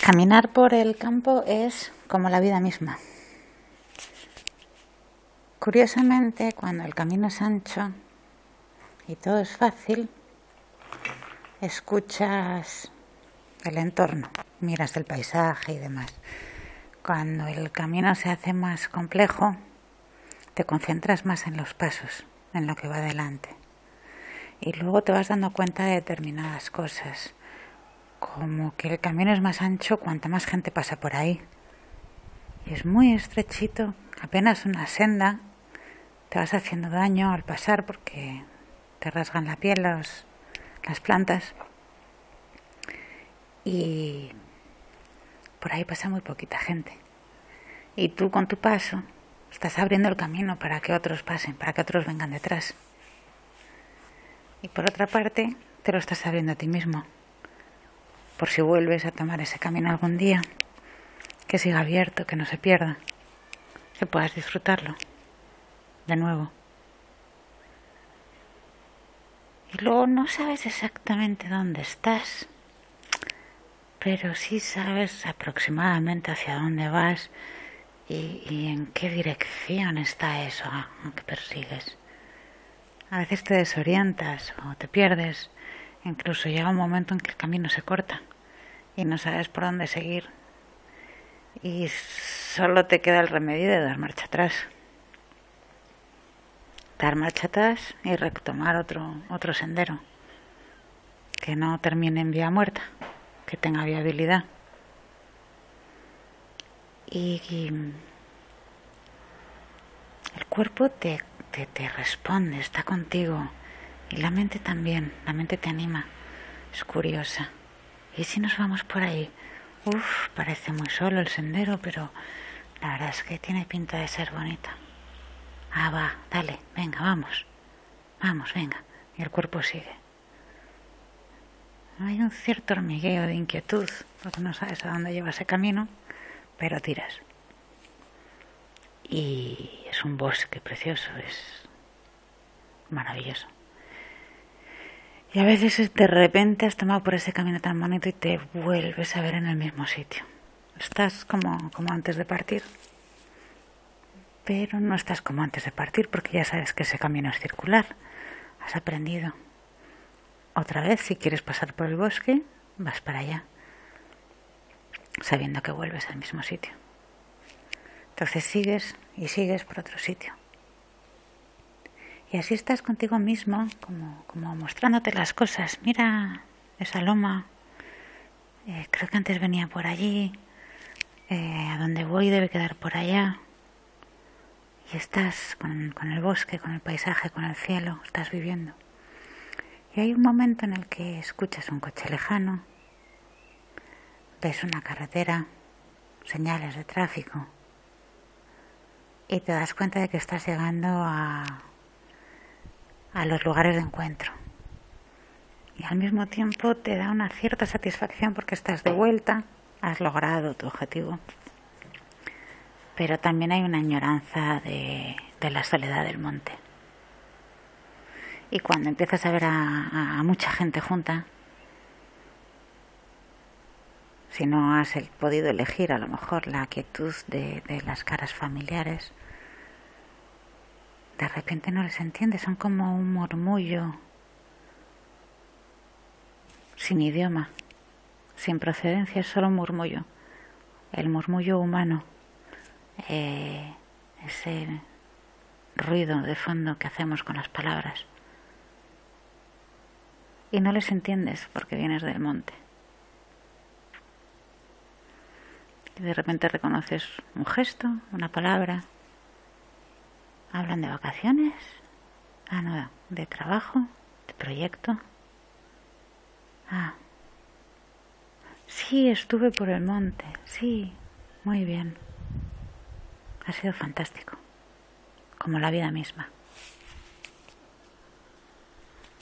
Caminar por el campo es como la vida misma. Curiosamente, cuando el camino es ancho y todo es fácil, escuchas el entorno, miras el paisaje y demás. Cuando el camino se hace más complejo, te concentras más en los pasos, en lo que va adelante. Y luego te vas dando cuenta de determinadas cosas, como que el camino es más ancho cuanta más gente pasa por ahí. Y es muy estrechito, apenas una senda, te vas haciendo daño al pasar porque te rasgan la piel las plantas. Y por ahí pasa muy poquita gente. Y tú con tu paso estás abriendo el camino para que otros pasen, para que otros vengan detrás. Y por otra parte, te lo estás abriendo a ti mismo, por si vuelves a tomar ese camino algún día, que siga abierto, que no se pierda, que puedas disfrutarlo de nuevo. Y luego no sabes exactamente dónde estás, pero sí sabes aproximadamente hacia dónde vas y en qué dirección está eso que persigues. A veces te desorientas o te pierdes, incluso llega un momento en que el camino se corta y no sabes por dónde seguir y solo te queda el remedio de dar marcha atrás. Dar marcha atrás y retomar otro sendero que no termine en vía muerta, que tenga viabilidad. Y el cuerpo te responde, está contigo, y la mente también, la mente te anima, es curiosa. ¿Y si nos vamos por ahí? Parece muy solo el sendero, pero la verdad es que tiene pinta de ser bonita. Va, dale, venga, vamos, venga. Y el cuerpo sigue. Hay un cierto hormigueo de inquietud, porque no sabes a dónde lleva ese camino, pero tiras. Y es un bosque precioso, es maravilloso. Y a veces de repente has tomado por ese camino tan bonito y te vuelves a ver en el mismo sitio. Estás como antes de partir, pero no estás como antes de partir porque ya sabes que ese camino es circular. Has aprendido. Otra vez, si quieres pasar por el bosque, vas para allá, sabiendo que vuelves al mismo sitio. Entonces sigues y sigues por otro sitio. Y así estás contigo mismo, como mostrándote las cosas. Mira esa loma, creo que antes venía por allí, a donde voy debe quedar por allá. Y estás con el bosque, con el paisaje, con el cielo, estás viviendo. Y hay un momento en el que escuchas un coche lejano, ves una carretera, señales de tráfico, y te das cuenta de que estás llegando a los lugares de encuentro. Y al mismo tiempo te da una cierta satisfacción porque estás de vuelta, has logrado tu objetivo. Pero también hay una añoranza de la soledad del monte. Y cuando empiezas a ver a mucha gente junta, si no has podido elegir a lo mejor la quietud de las caras familiares, de repente no les entiendes, son como un murmullo sin idioma, sin procedencia, es solo un murmullo, el murmullo humano, ese ruido de fondo que hacemos con las palabras. Y no les entiendes porque vienes del monte. Y de repente reconoces un gesto, una palabra. ¿Hablan de vacaciones? No, de trabajo, de proyecto. Sí, estuve por el monte, sí, muy bien. Ha sido fantástico, como la vida misma.